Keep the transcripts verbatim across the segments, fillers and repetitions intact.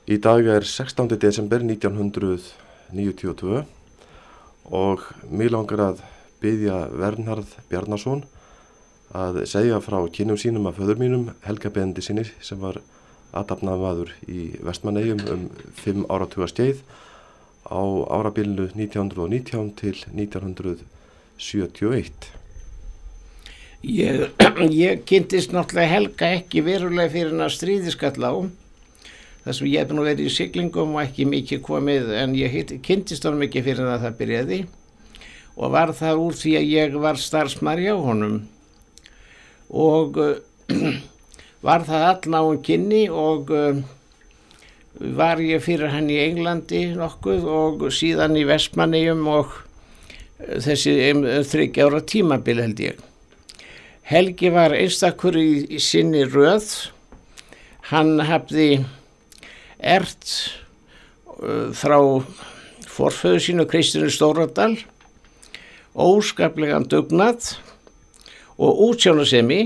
Í dag er sextándi desember nítján hundruð níutíu og tvö og mig langar að biðja Vernharð Bjarnason að segja frá kynnum sínum af föður mínum, Helga Benediktssyni, sem var athafnamaður í Vestmannaeyjum um fimm áratuga skeið á árabilinu nítján hundruð og nítján til nítján hundruð sjötíu og eitt. Ég, ég kynntist náttúrulega Helga ekki verulega fyrir hann að stríði skall á. Þess að ég hef nú verið í siglingum og ekki mikið komið, en ég kynntist honum ekki fyrir að það byrjaði og var það úr því að ég var starfsmaður hjá honum og uh, var það allnáin kynni og uh, var ég fyrir hann í Englandi nokkuð og síðan í Vestmannaeyjum og uh, þessi um, þriggja ára tímabil held ég. Helgi var einstakur í, í sinni röð, hann hafði ert uh, frá forföður sínu Kristjáni Stóradal, óskaplegan dugnað og útsjónarsemi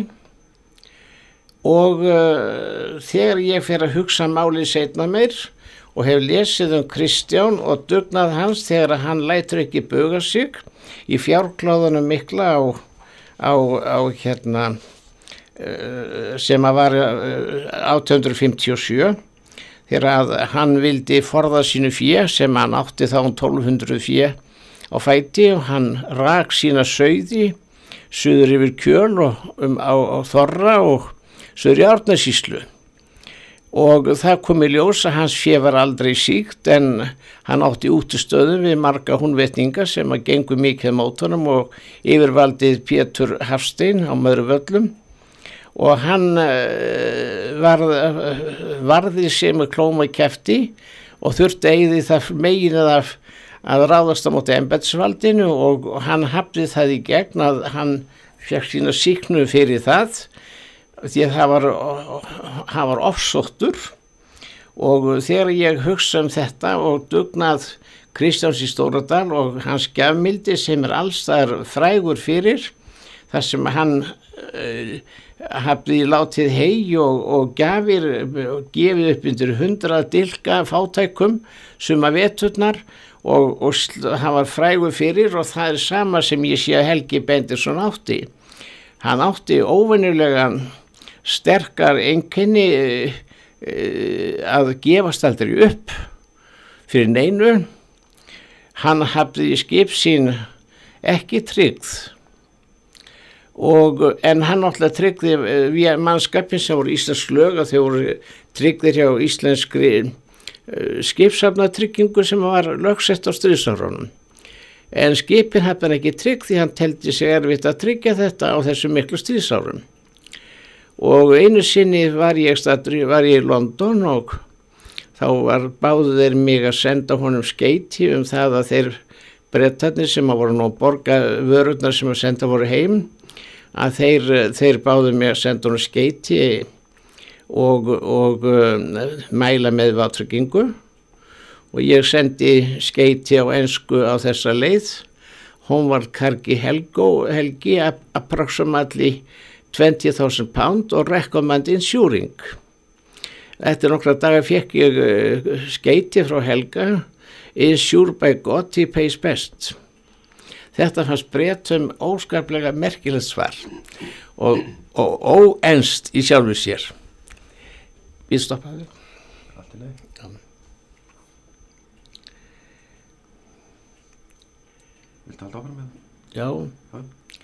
og uh, þegar ég fer að hugsa málið seinna meir og hef lesið um Kristján og dugnað hans þegar hann lætur ekki buga sig í fjárkláðunum mikla á, á, á hérna uh, sem að var uh, átján hundruð fimmtíu og sjö þegar að hann vildi forða sínu fé sem hann átti þá um tólf hundruð fé á fæti og hann rak sína sauði suður yfir Kjöl og um á, á Þorra og suður í Árnessýslu og það kom í ljós að hans fé var aldrei sýkt en hann átti útistöðum við marga húnvetninga sem að gengu mikið mót honum og yfirvaldið Pétur Hafstein á Möðruvöllum og hann varð, varði sig með klóma í kefti og þurfti eigði það meginið af að ráðast á móti embættisvaldinu og hann hafði það í gegn að hann fékk sína sýknu fyrir það því að það var, hann var ofsóttur og þegar ég hugsa um þetta og dugnað Kristjáns í Stóradal og hans gjafmildi sem er alls þar frægur fyrir þar sem hann uh, hafði látið hei og, og gafir og gefið upp undir hundrað dilka fátækum suma veturnar og, og hann var frægur fyrir og það er sama sem ég sé að Helgi Benediktsson átti. Hann átti óvenjulegan sterkar einkenni uh, uh, að gefast aldrei upp fyrir neinu. Hann hafði skip sín ekki tryggð og en hann náttúrulega tryggði við mannskapin sem voru íslensk lög og þau voru tryggðir hjá íslenskri uh, skipsafnatryggingu sem var lögsett á stríðsárunum. En skipin hafði hann ekki tryggt því hann teldi sig erfitt að tryggja þetta á þessu miklu stríðsárum. Og einu sinni var ég staddur, var ég í London og þá var báðu þeir mig að senda honum skeyti um það að þeir Bretarnir sem að voru nú að borga vörurnar sem að senda voru heim að þeir, þeir báðu mig að senda honum skeyti og, og uh, mæla með vátryggingu og ég sendi skeyti á ensku á þessa leið. Hún var Cargi Helgo, Helgi approximately twenty thousand pound og recommend insuring. Eftir nokkra daga fekk ég uh, skeyti frá Helga, insure by God, he pays best. Þetta fannst Bretum óskaplega merkilegt svar og, og óenst í sjálfu sér. Við stoppaði. Allt í lagi. Já. Viltu halda áfram með það? Já. Já.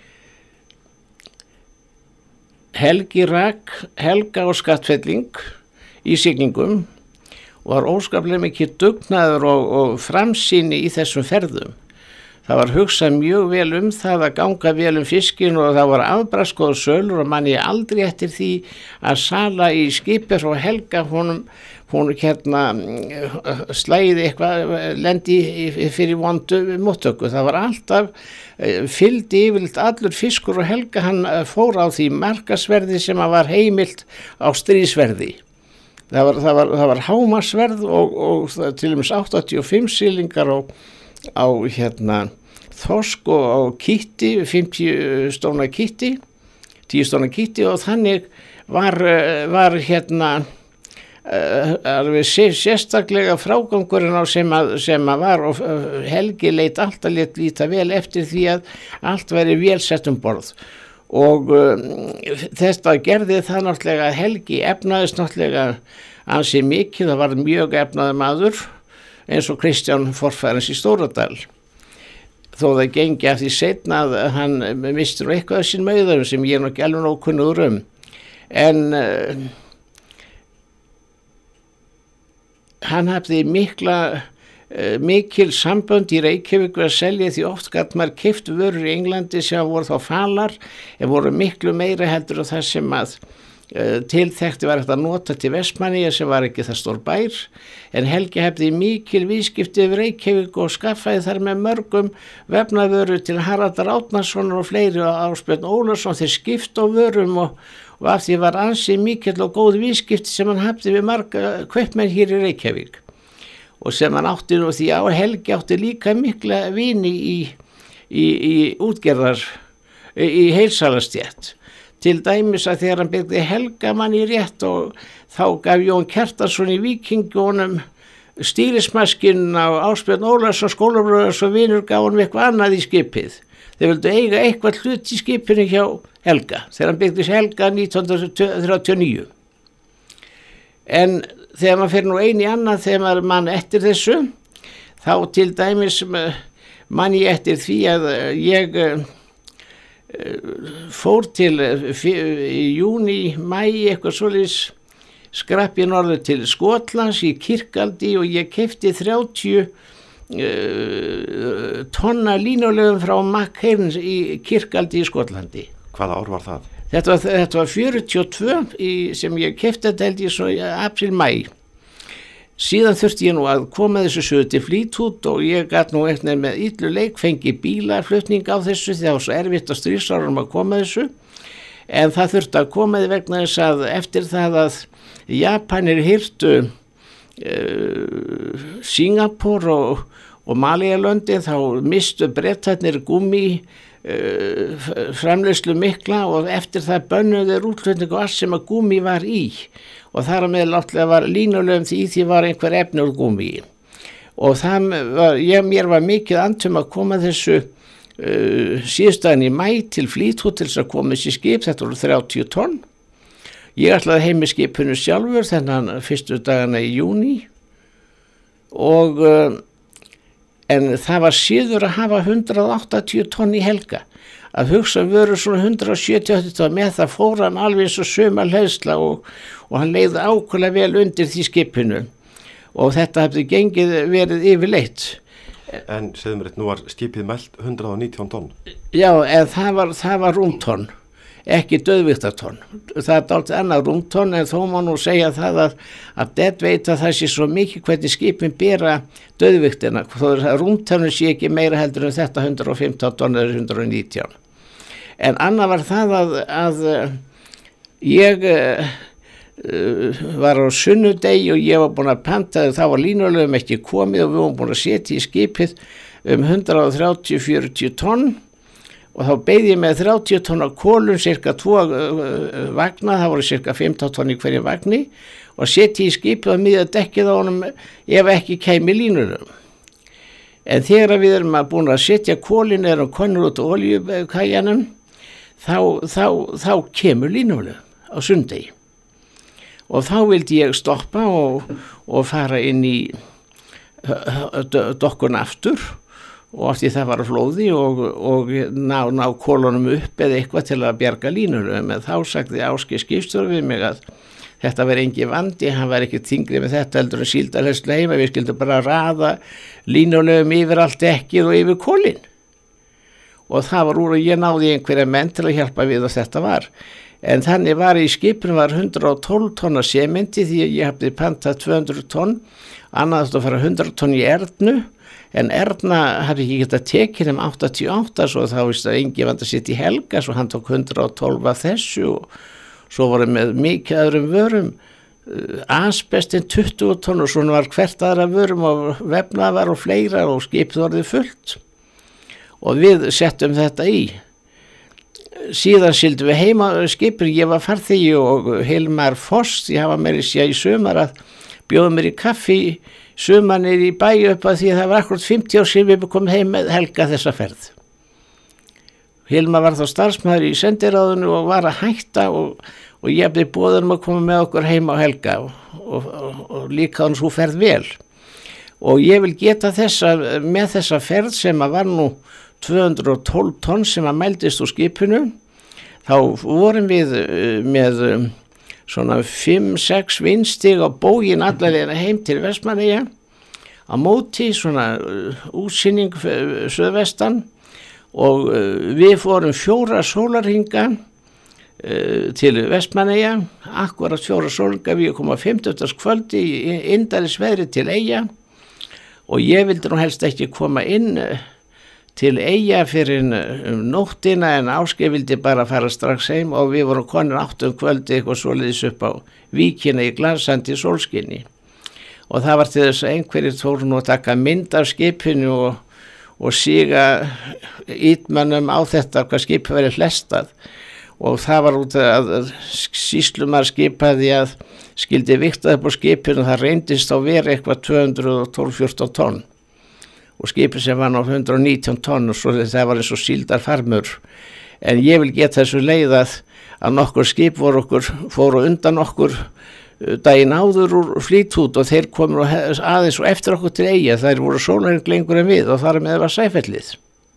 Helgi rak Helga og skattfelling í siglingum og var óskaplega mikið dugnaður og, og framsýni í þessum ferðum. Það var hugsað mjög vel um það að ganga vel um fiskin og það var afbragðsgóðar sölur og man ég aldrei eftir því að sala í skipi frá Helga honum, hún hérna slæði eitthvað, lendi fyrir vondu móttöku. Það var alltaf, fylgdi yfirleitt allur fiskur og Helga hann fór á því markasverði sem var heimilt á stríðsverði. Það var, það var, það var hámarsverð og, og til og með áttatíu og fimm sillingar og á hérna þorsk og á kitti, fimmtíu stóna kitti, tíu stóna kitti og þannig var, var hérna alveg sérstaklega frágangurinn á sem að, sem að var og Helgi leit alltaf lét líta vel eftir því að allt væri vel sett um borð og um, þetta gerði það náttúrulega að Helgi efnaðist náttúrulega ansi mikið, það var mjög efnaður maður eins og Kristján forfærans í Stóradal þó það gengi af því seinna að hann mistur eitthvað af sín mauðum sem ég er nú ekki alveg nóg kunnugur um en uh, hann hafði mikla uh, mikil sambönd í Reykjavík að selja því oft gat maður keypt vörur í Englandi sem voru þá falar en voru miklu meira heldur og það sem að uh, tilþekti var hægt að nota til Vestmannaeyja sem var ekki það stór bær en Helgi hafði mikil viðskipti yfir Reykjavík og skaffaði þar með mörgum vefnavöru til Haraldar Árnasonar og fleiri og Ásbjörn Ólafsson þeir skipta á vörum og og af því var ansi mikill og góð viðskipti sem hann hafði við marga kaupmenn hér í Reykjavík og sem hann átti nú því að Helgi átti líka mikla vini í, í, í útgerðar í heilsalastétt til dæmis að þegar hann byggði Helgamann í rétt og þá gaf Jón Kjartansson í Víkingunum stýrismaskinn á Ásbjörn Ólafsson skólabróður og vinur gaf hann eitthvað annað í skipið þeir vildu eiga eitthvað hlut í skipinu hjá Helga, þegar hann byggði Helga nítján hundruð þrjátíu og níu. En þegar maður fyrir nú einu í annað, þegar maður mann eftir þessu, þá til dæmis mann ég eftir því að ég fór til í júní, mæ, eitthvað svoleiðis skrapp ég norður til Skotlands í Kirkjaldi og ég keypti þrjátíu uh, tonna línulögum frá Mackheirn í Kirkjaldi í Skotlandi. Hvaða ár var það? Þetta var, þetta var fjörutíu og tvö í, sem ég keypti þetta held ég svo í apríl-mæ. Síðan þurfti ég nú að koma þessu sögu til Flítút og ég gat nú eitthvað með illu leik fengi bílaflutning á þessu því það var svo erfitt á stríðsárunum að koma þessu. En það þurfti að koma því vegna þess að eftir það að Japanir hirtu uh, Singapore og, og Malíalöndin þá mistu Bretarnir gúmmí Uh, framleiðslu mikla og eftir það bönnuðu þeir útflutning og allt sem að gúmmí var í og þar að meðal var línulögum því því var einhver efni úr gúmmí og það var, ég, mér var mikið antum að koma þessu uh, síðustaginn í mæ til Flítút til þess að koma þessi skip, þetta voru þrjátíu tonn. Ég ætlaði heim með skipinu sjálfur þennan fyrstu dagana í júní og uh, en það var síður að hafa hundrað áttatíu tonn í Helga. Að hugsa vöru svona hundrað sjötíu tonn með það fór hann alveg eins og söma hleðsla og, og hann leiði ákveðlega vel undir því skipinu. Og þetta hafði gengið verið yfirleitt. En segðu mér eitt, nú var skipið mælt hundrað og nítján tonn. Já, en það var, það var rúmtonn, ekki döðviktartonn. Það er dálítið annað rúmtonn en þó má nú segja það að, að det veit að það sé svo mikið hvernig skipin bera döðviktina. Þó að rúmtonnum sé ekki meira heldur en þetta hundrað og fimmtán tonn eða hundrað og nítján. En annað var það að, að ég uh, var á sunnudegi og ég var búin að panta þá var línulögum ekki komið og við vorum búin að setja í skipið um hundrað þrjátíu til fjörutíu tonn og þá beið ég með þrjátíu tonn af kolum, cirka tvo uh, vagna, það voru cirka fimmtán tonn í hverjum vagni og setja í skipið og miða dekkið á honum ef ekki kæmi línulögum. En þegar við erum að búin að setja kolin eða konur út oljukæjanum þá, þá, þá kemur línulögum á sundegi. Og þá vildi ég stoppa og, og fara inn í dokkun aftur og af því það var flóði og, og ná, ná kolunum upp eða eitthvað til að bjarga línulögum. En þá sagði Ásgeir skipstjóri við mig að þetta var engi vandi, hann var ekki þyngri með þetta heldur en síldarhleðslu heima, við skildum bara raða línulögum yfir allt dekkið og yfir kolin. Og það var úr og ég náði einhverja menn til að hjálpa við og þetta var. En þannig var í skipinu var hundrað og tólf tonn af sementi því að ég hafði pantað tvö hundruð tonn, annað átti að fara hundrað tonn í Ernu, en Erna hafði ekki getað tekið um áttatíu og átta svo þá vist að engi vant að sitja í Helga svo hann tók hundrað og tólf af þessu og svo voru með mikið öðrum vörum, asbestin tuttugu tonn og svona var hvert aðra vörum og vefnaðar og fleira og skipið orðið fullt og við settum þetta í. síðan sildum við heima skipur, ég var farþegi og Hilmar Foss, ég hafa meiri sér í sumar að bjóða mér í kaffi sumarnir í bæ upp að því að það var akkurat fimmtíu ár síðan við komum heim með Helga þessa ferð. Hilmar var þá starfsmaður í sendiráðinu og var að hætta og, og ég byrði boðunum að koma með okkur heim á Helga og, og, og, og líka hann svo ferð vel. Og ég vil geta þessa, með þessa ferð sem að var nú tvö hundruð og tólf tonn sem að mældist úr skipinu, þá vorum við með svona fimm sex vindstig á bógin allarlega heim til Vestmannaeyja, á móti svona útsýning suðvestan og við fórum fjóra sólarhinga til Vestmannaeyja, akkurat fjóra sólarhinga, við komum á fimmtudagskvöldi í indælisveðri til Eyja og ég vildi nú helst ekki koma inn til Eyja fyrir um nóttina en Ásgeir vildi bara fara strax heim og við vorum konir átt um kvöldi eitthvað svoleiðis upp á víkina í glansandi sólskinni og það var til þess að einhverjir fóru nú að taka mynd af skipinu og, og síga ítmönnum á þetta hvað skipið verið hlestað og það var út að sýslumar skipaði að skildi viktað upp á skipinu og það reyndist á verið eitthvað tvö hundruð og tólf til fjórtán tonn og skipið sem var ná hundrað og nítján tonn og svo það var eins og síldarfarmur en ég vil geta þessu leið að, að nokkur skip voru okkur, fóru undan okkur daginn áður úr Flítút og þeir komur aðeins og eftir okkur til Eyja, þær voru sólarhring lengur en við og þar með var Sæfellið.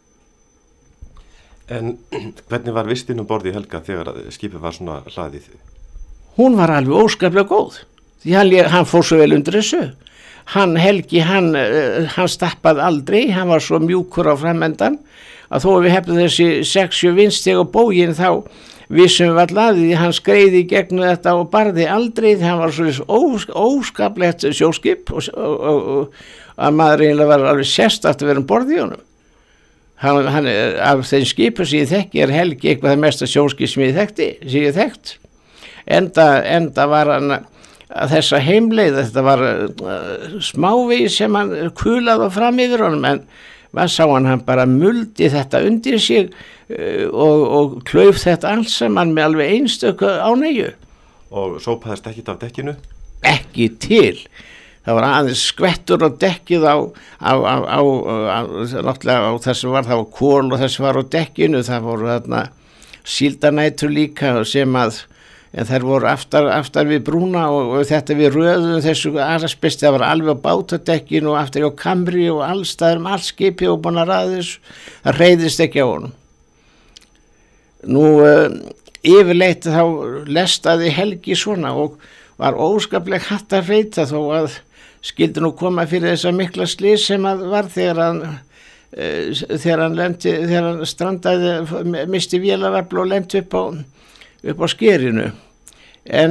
En hvernig var vistin um borð í Helga þegar skipið var svona hlaðið? Hún var alveg óskaplega góð því hann, hann fór svo vel undir þessu. Hann Helgi, hann, hann stappaði aldrei, hann var svo mjúkur á framendan að þó við hefðum þessi sex sjö vindstig á bógin þá vissum við allaði, hann skreiði í gegnum þetta og barði aldrei, hann var svo ós, óskaplegt sjóskip og, og, og, og að maður eiginlega var alveg sérstakt að vera um borð í honum. Hann, hann, af þeim skipum sem ég þekki er Helgi eitthvað það mesta sjóskip sem ég þekkti, sem ég þekkt. Enda, enda var hann að þessa heimleið, þetta var uh, smávegi sem hann kulaði fram yfir honum en maður sá hann, hann bara muldi þetta undir sig uh, og, og klauf þetta allt saman með alveg einstöku ánægju. Og sópaðist ekkit af dekkinu? Ekki til. Það var aðeins skvettur á dekkið á, á, á, á, á, náttúrulega á þessum var það var kól og þessum var á dekkinu, það voru þarna síldarnætur líka sem að en þær voru aftar, aftar við brúna og, og þetta við röðum þessu aðraspesti, það var alveg á bátadekkinu og aftur á kamri og allstaðar um allt skipi og búin að ræða þessu, það reyðist ekki á honum. Nú uh, yfirleitt þá lestaði Helgi svona og var óskaplega hatt að reyta þó að skildi nú koma fyrir þessa mikla slys sem að var þegar hann uh, þegar hann lenti, þegar hann strandaði, misti vélarafl og lenti upp á upp á skerinu en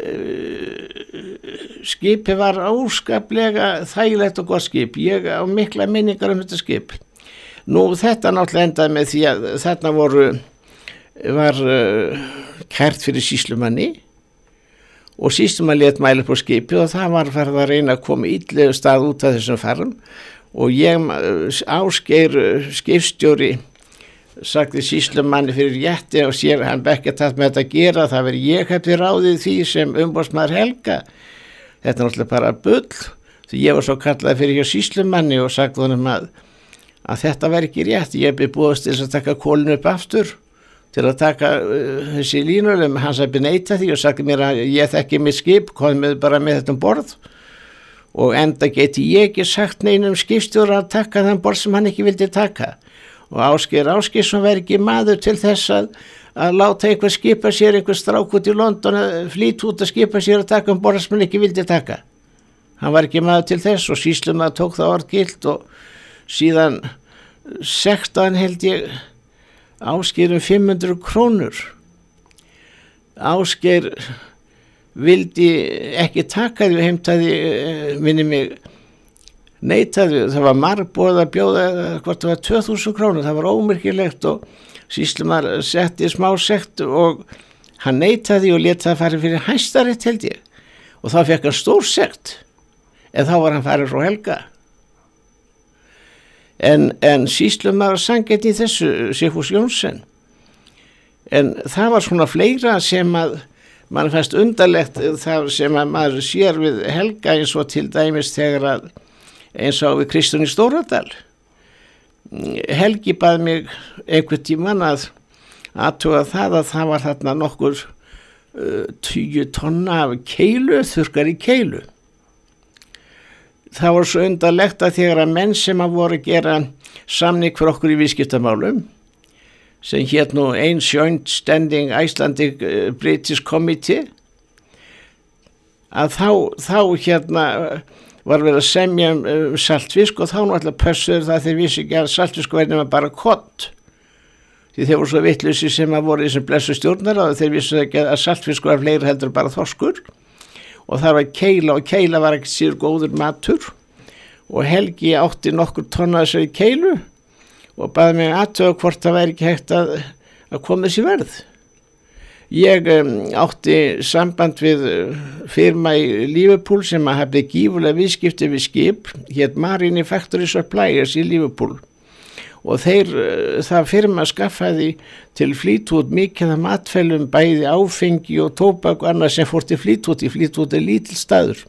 uh, skipi var óskaplega þægilegt og gott skip, ég á mikla minningar um þetta skip. Nú þetta náttúrulega endaði með því að þarna voru var uh, kært fyrir sýslumanni og sýslumann lét mæla upp á skipi og það var farið að reyna að koma illegu stað út af þessum farm og ég Ásgeir skipstjóri sagði sýslumanni fyrir rétti og sér hann bekkja tatt með þetta að gera, það veri ég hefði ráðið því sem umboðsmaður Helga. Þetta er náttúrulega bara bull því ég var svo kallað fyrir hjá sýslumanni og sagði honum að, að þetta veri ekki rétt, ég hefði búist til að taka kólinu upp aftur til að taka uh, þessi línulum, hann sagði neita því og sagði mér að ég þekki mitt skip, komið bara með þetta um borð og enda geti ég ekki sagt neinum skipstjóra að taka þann borð sem hann ekki vildi taka. Og Ásgeir Ásgeirsson var ekki maður til þess að, að láta eitthvað skipa sér, eitthvað strák út í London, flýt út að skipa sér að taka um borð sem hann ekki vildi taka. Hann var ekki maður til þess og sýslumaður tók það orð gilt og síðan sektaðan held ég Ásgeir um fimm hundruð krónur. Ásgeir vildi ekki taka því og heimtaði, minni mig, neitaði, það var margbúið að bjóða hvort það var tvö þúsund krónur, það var ómerkilegt og sýslumar setti smá sekt og hann neitaði og lét það fara fyrir Hæstarétt held ég og þá fekk hann stór sekt en þá var hann farið frá Helga. En, en sýslumar sangett í þessu Sigfús Jónsson En það var svona fleira sem að mann fannst undarlegt þar sem að maður sér við Helga eins og til dæmis þegar að eins og við Kristján í Stóradal. Helgi bað mig einhvern tímann að athuga það að það var þarna nokkur uh, tíu tonna af keilu, þurrkar í keilu. Það var svo undarlegt að þegar að menn sem að voru að gera samning fyrir okkur í viðskiptamálum sem hét nú Joint Standing Icelandic British Committee að þá, þá hérna var verið að semja um saltfisk og þá nú alltaf pössuður það þeir vissi ekki að saltfisk verði með bara kott því þeir voru svo vittlausi sem að voru þessum blessu stjórnar og þeir vissi ekki að saltfisk var fleiri heldur bara þorskur og það var keila og keila var ekki sér góður matur og Helgi átti nokkur tonna þessari keilu og baði mig aðtöða hvort það væri ekki hægt að, að koma þessi verð. Ég um, átti samband við firma í Liverpool sem að hafði gífurlega viðskipti við skip, hét Marine Factory Suppliers í Liverpool og þeir, það firma skaffaði til Fleetwood mikið af matfælum bæði áfengi og tóbak og annað sem fór til Fleetwood, í Fleetwood er lítill staður.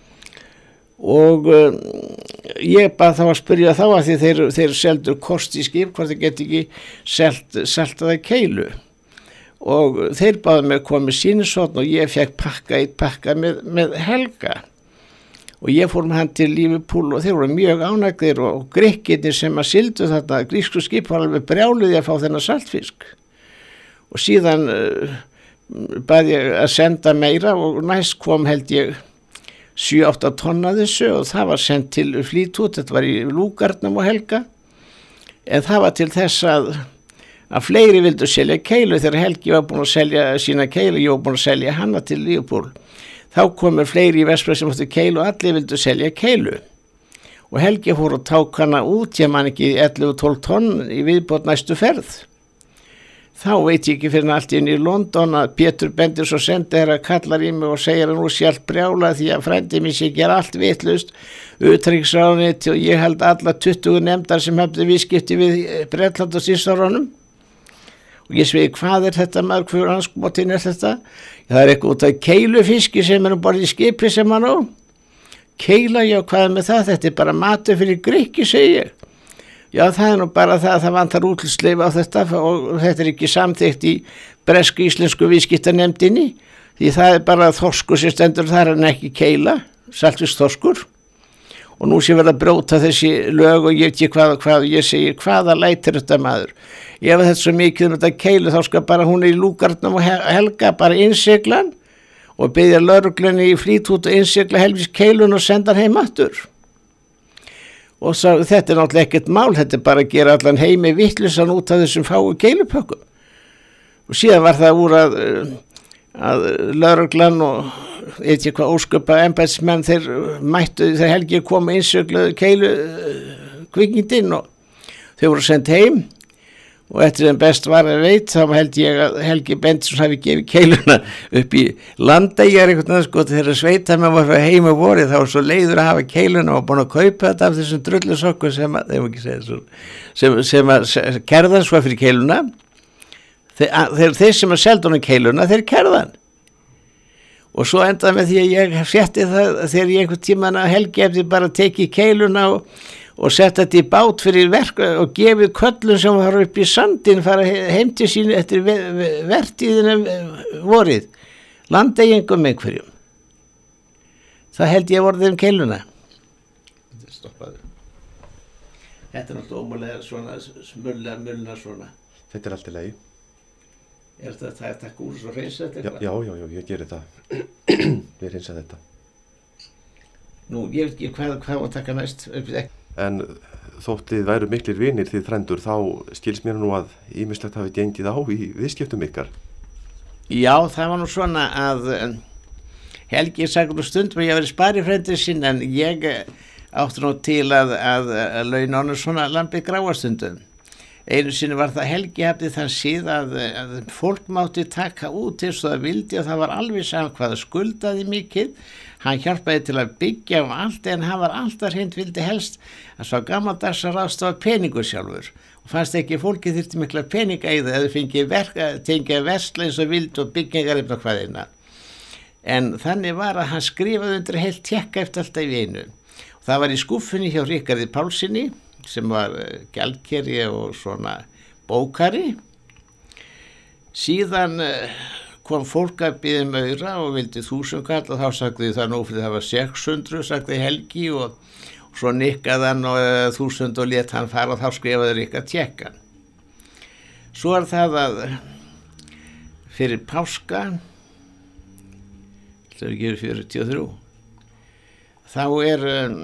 Og uh, ég bað þá að spyrja þá að því þeir, þeir seldur kost í skip hvort þeir geti ekki selt, seltaða keilu og þeir baðu mig að koma með sýnisotn og ég fekk pakka eitt pakka með, með Helga og ég fór með hann til Liverpool og þeir voru mjög ánægðir og Grikkirnir sem að sildu þarna, grísku skip var alveg brjáluði að fá þennan saltfisk og síðan uh, baði ég að senda meira og næst kom held ég sjö átta tonna þessu og það var sendt til Fleetwood, þetta var í Lúgarnum og Helga en það var til þess að að fleiri vildu selja keilu þegar Helgi var búin að selja sína keilu, ég var búin að selja hana til Liverpool þá komur fleiri í Vestfirði sem áttu keilu og allir vildu selja keilu og Helgi fór að ták hana út ég man ekki ellefu tólf tonn í viðbót næstu ferð þá veit ég ekki fyrir allt inn í London að Pétur Bendirsson sendi þeirra kallar í mig og segir að nú sé allt brjála því að frændi mér sé gera allt vitlaust utanríkisráðuneyti og ég held alla tuttugu nefndar sem hefði viðskipti við Bretland og Þýskaland og ég svegi hvað er þetta maður, hver anskotin er þetta það er eitthvað út af keilufiski sem er um borð í skipi sem hann á keila, já hvað er með það, þetta er bara matur fyrir Grikki segi ég já það er nú bara það að það vantar útlitsleyfi á þetta og þetta er ekki samþykkt í bresku íslensku viðskiptanemndinni því það er bara þorskur sem stendur þar en ekki keila, saltfisk þorskur og nú sé verið að brjóta þessi lög og ég veit ekki hvað og hvað og ég segi hvaða lætir þetta maður ef þetta er svo mikið um þetta keilu þá skal bara hún er í Lúgarnum og Helga bara innsiglan og byggja lögreglunni í Fleetwood og innsigla helvis keilun og senda hann heim aftur og svo, þetta er náttúrulega ekkert mál, þetta er bara að gera allan heimi vittlusan út af þessum fáu keilupökkum. Og síðan var það úr að, að lögreglan og eitthvað hvað ósköpa embættismenn þeir mættu þegar Helgi kom einsögluðu keilu kvikindinn og þau voru sendt heim og eftir sem best var að veit þá held ég að Helgi Bendirsson hafi gefið keiluna upp í Landeyjar einhvern veginn sko þegar sveitamenn var heima vorið þá var svo leiður að hafa keiluna og búin að kaupa þetta af þessum drullusokkum sem að, þeim ekki segja svo, sem, sem að kerðan svo fyrir keiluna þeir, þeir sem að seldu honum keiluna þeir kerðan og svo endaði með því að ég frétti það þegar ég einhvern tímann að Helgi eftir bara tekið keiluna og og setja þetta í bát fyrir verk og gefið köllum sem var upp í sandin fara heim til sín eftir vertíðinu vorið landeyingum einhverjum það held ég vorðið um keiluna þetta stoppaði þetta er náttúrulega ómúlega svona smulla, mulla svona þetta er allt í lagi er þetta það er takk úr svo reynsa þetta já, já, já, ég gerir það ég reynsa þetta nú, ég veit ekki hvað hvað var taka næst en þótt þið væru miklir vinir þið frændur þá skils mér nú að ýmislegt hafi gengið á í viðskiptum ykkar já, það var nú svona að Helgi sagði nú stund með ég verið sparifrændir sinn en ég átti nú til að, að, að launa honum svona lambið gráastundum einu sinni var það Helgi hafði þann síð að, að fólk mátti taka út eins og það vildi og það var alveg saman hvað það skuldaði mikið hann hjálpaði til að byggja um allt en hann var alltaf hreint vildi helst að svo gammaldags að ráðstafa peningur sjálfur og fannst ekki fólki þyrfti mikla peninga í það eða fengið verka, tengið versla eins og vild og byggingar eftir hvaðina. En þannig var að hann skrifaði undir heilt tékka eftir alltaf í einu. Og það var í skúffunni hjá Ríkarði Pálssyni sem var gjaldkeri og svona bókari. Síðan kom fólk að biðja um aura og vildi þúsund kall og þá sagði það nú fyrir það var sex hundruð, sagði Helgi og, og svo nikkaði hann og uh, þúsund og let hann fara og þá skrifaði Ríkard tékkan. Svo er það að fyrir páska, það er ekki fjörutíu og þrjú, þá er um,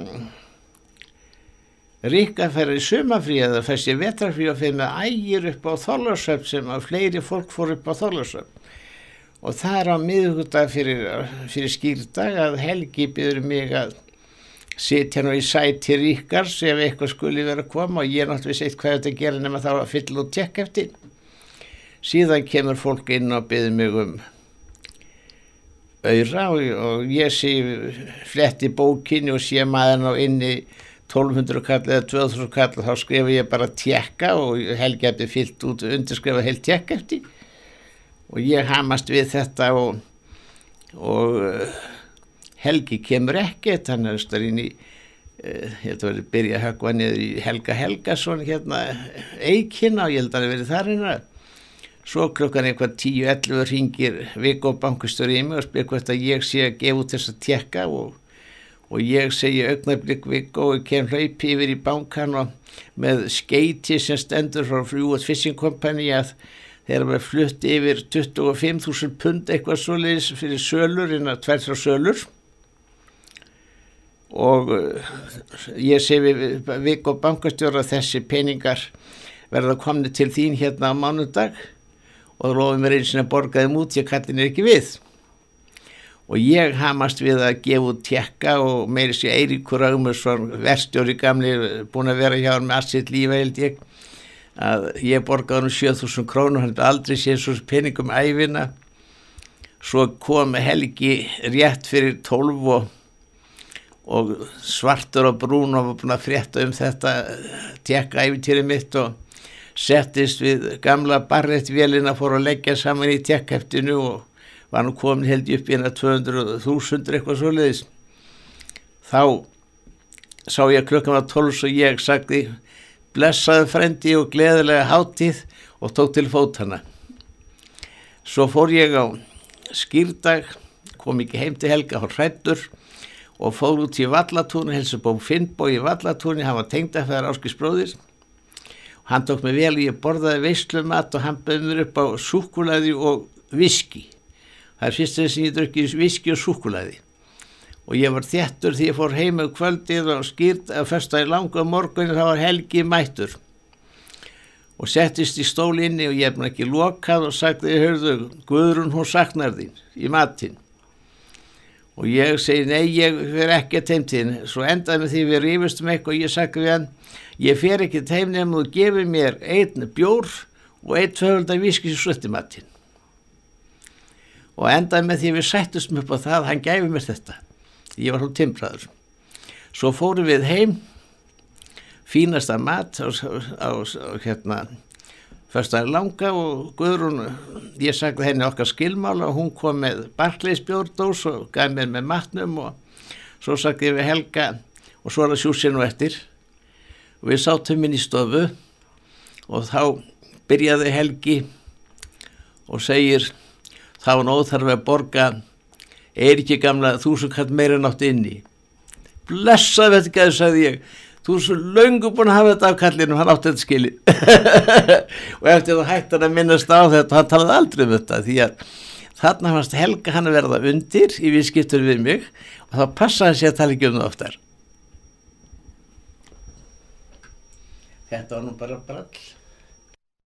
Ríkard fer í sumafrí eða fer sér vetrarfrí og fer með ægir upp á Þorlákshöfn sem að fleiri fólk fór upp á Þorlákshöfn. Og það er á miðvikudag fyrir, fyrir skírdag að Helgi biður mig að sitja nú í sæti Ríkards ef eitthvað skuli vera að koma og ég náttúrulega veit hvað þetta gerir nema þá að fylla út tékk eftir. Síðan kemur fólk inn og biður mig um aura og, og ég sé fletti bókinni og sé maðurinn á inni tólf hundruð kall eða tvö þúsund kall og þá skrifa ég bara tékka og Helgi hefði fyllt út og undirskrifa heilt tékk eftir. Og ég hamast við þetta og, og uh, Helgi kemur ekkert, hann er stöður inn í, uh, ég held að verið byrja að höggva niður í Helga Helgason hérna Eikina og ég held að það verið þar hérna. Svo klukkan eitthvað tíu ellefu hringir Viggo bankastjóri í mig og spyr hvort að ég sé að gefa út þess að tékka og, og ég segi augnablik Viggo og kem hlaupi yfir í bankan og með skeiti sem stendur frá Fluid Fishing Company að þeir var flutt yfir tuttugu og fimm þúsund pund eitthvað svoleiðis fyrir sölur, innan tvær frá sölur. Og ég segi við Viggo bankastjóra að þessi peningar verða komni til þín hérna á mánudag og lofi mér eins og að borga þeim út, ég kalli henni ekki við. Og ég hamast við að gefa út tékka og meiri sér Eiríkur Ögmundsson, verkstjóri gamli, búin að vera hjá hann með allt sitt líf held ég, að ég borgaði hann sjö þúsund krónur, hann hefði aldrei séð svo peningum ævina. Svo kom Helgi rétt fyrir tólf og, og svartur og brún og var búin að frétta um þetta tékka ævintýri mitt og settist við gamla barréttvélina, fór að leggja saman í tékkaheftinu og var nú komin held upp í hérna tvö hundruð þúsund eitthvað svoleiðis. Þá sá ég að klukkan var tólf og ég sagði blessaði frendi og gleðilega hátíð og tók til fótana. Svo fór ég á skírdag, kom ekki heim til Helga, hann hræddur og fór út í Vallatúni, hilsa upp á Finnbogi í Vallatúni, hann var tengdafeðar Ásgeirs bróðir. Hann tók mig vel og ég borðaði veislumat og hann bauð mér upp á súkkulaði og viski. Það er fyrst sem ég drukki viski og súkkulaði. Og ég var þéttur því ég fór heim um kvöldið og skýrt að föstudag langa morgun þá var Helgi mættur. Og settist í stól inni og ég hef ekki lokað og sagði, hörðu, Guðrún hún saknar þín í matinn. Og ég segi, nei, ég fer ekki að heim til þín. Svo endaði með því við rífustum eitthvað og ég sagði við hann, ég fer ekki að heim nema þú gefur mér einn bjór og einn tvöfaldan viski sem slutti matinn. Og endaði með því við sættustum upp á það, hann gæfi mér þetta. Ég var hálf timbraður. Svo fórum við heim, fínasta mat á, á, á hérna, föstudag langa og Guðrún, ég sagði henni okkar skilmála og hún kom með Barclays bjórdós og gaf mér með matnum og svo sagði ég við Helga og svo er það sjúsi nú eftir. Og við sátum inn í stofu og þá byrjaði Helgi og segir, þá var óþarf að borga er ekki gamla þúsund kall meira nátt inni. Blessa þetta ekki að sagði ég, þú er svo löngu búin að hafa þetta af kallinu, hann átti þetta skili. Og eftir það hætti hann að minnast á þetta, hann talaði aldrei um þetta, því að þarna fannst Helga hann að verða undir í viðskiptur við mig og þá passaði hann sér að tala ekki um það oftar. Þetta var nú bara brall.